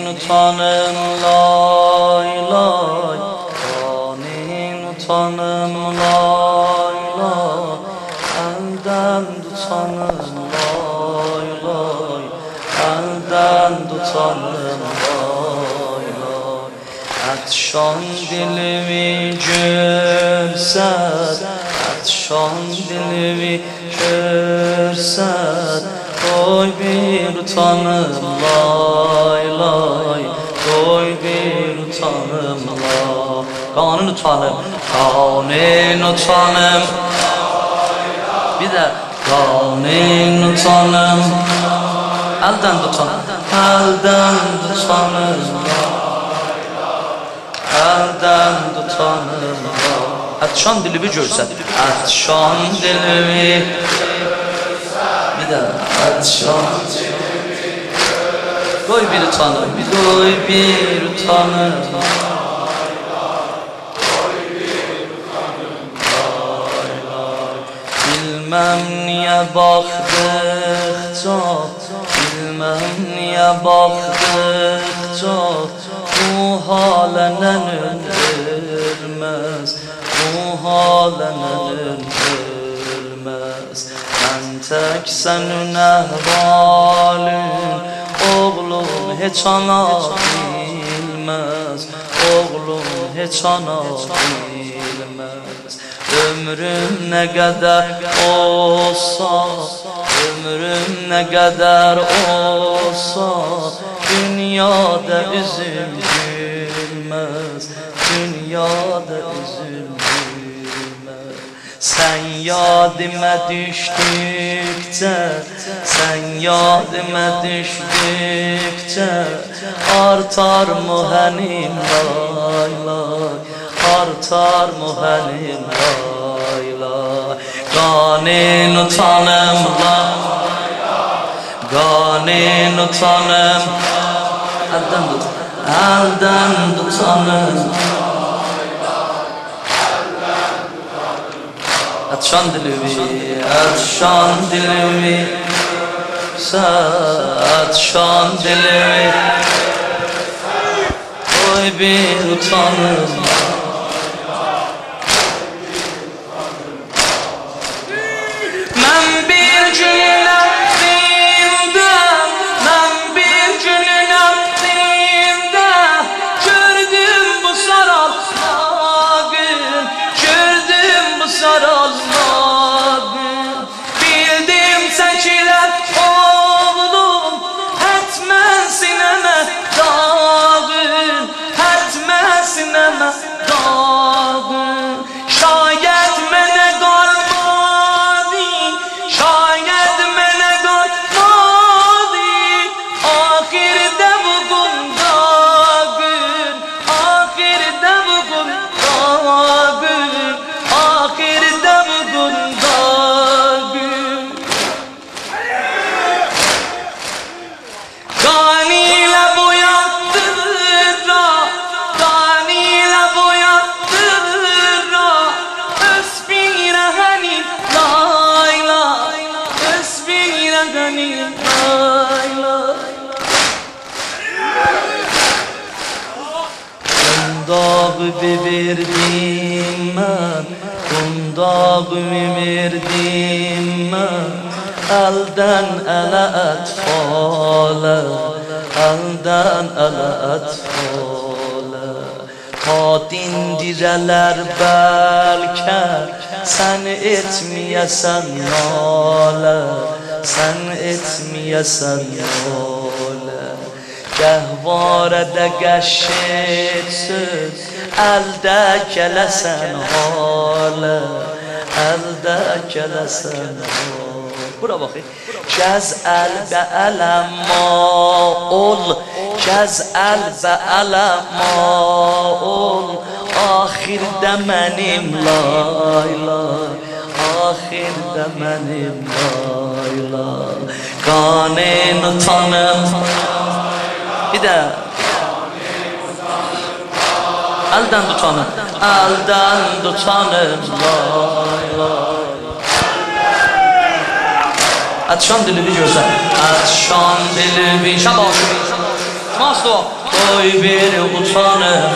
utanım lay lay, kanin utanım lay lay, elden tutanım lay lay, elden tutanım lay lay. Atşan dilimi görsen, atşan dilimi görsen, doy bir utanım lay lay, doy bir utanım lay. Kanun utanım, kanun utanım. Bir de kanun utanım, elden tutanım, elden tutanım, elden tutanım. Atşan dilimi görsen, atşan dilimi. Bir de atşan dilimi. Koy bir utanım, koy bir utanım. Bilmem niye baktıkça, bilmem niye baktıkça bu halen ölmez, bu halen ölmez. Ben tek senin ehvalin, oğlum hiç ana bilmez, oğlum hiç ana bilmez. Ömrüm ne kadar olsa, ömrüm ne kadar olsa, dünyada üzüm gülmez, dünyada üzüm gülmez. Sen yadıma düştükçe, sen yadıma düştükçe, artar muhenim lay lay, artar muhenim lay lay. Ganin utanım lay, ganin utanım, elden tut, elden tutanım. Atşan dilimi, atşan dilimi, atşan dilimi, koy bir utanım. Bildim seçilen oğlum, etmen sineme dağın, etmen sineme dağın. Şayet mene kalmadı, şayet mene kalmadı, ahirde bugün dağın, ahirde bugün dağın, ahirde bugün dağın. Kanile boyattıra, kanile boyattıra, ösbire hani lay lay, ösbire hani lay lay. Kundağı biberdim ben, kundağı biberdim ben, elden ele etfale, elden ele etfale. Ta dindireler belki, sen etmeyesen nale, sen etmeyesen nale. Gehvarede geçşetsiz, elde kelesen hale, elde kelesen hale. Bura bakayım. Cez'el be'elem ol, cez'el be'elem ol, ahirde benim lay lay, ahirde benim lay lay. Ganin utanım, bir de elden tutanım, elden tutanım lay lay. Atşan dilimi görsen, atşan dilimi şabaşı. Namaz dua. Koy bir utanım.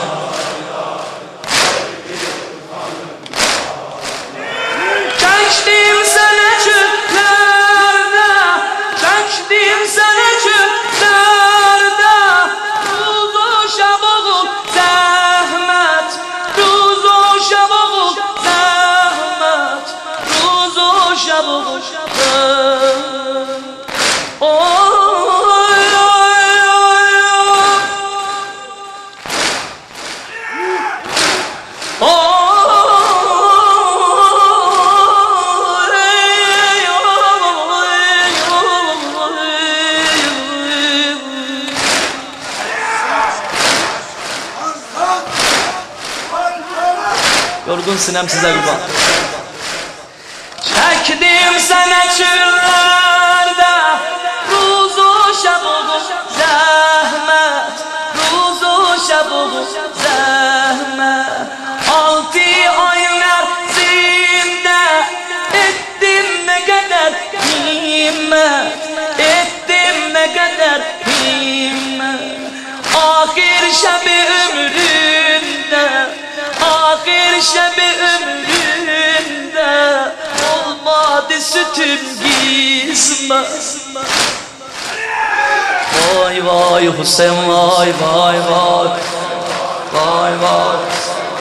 Çektim sana çöllerde, çektim sana çöllerde. Ruzu şabuğu zahmet, ruzu şabuğu zahmet, ruzu şabuğu zahmet. Yorgun sinem size kurban. Çektim sana çöllerde, ruzu şabuğu zahmet, ruzu şabuğu zahmet. 6 aylar zinde ettim ne kadar himmet, ettim ne kadar himmet. Ahir şebi ömründe, ahir şebi ömründe olmadı sütün gizmez. Vay vay Hüseyin vay vay vay, vay vay.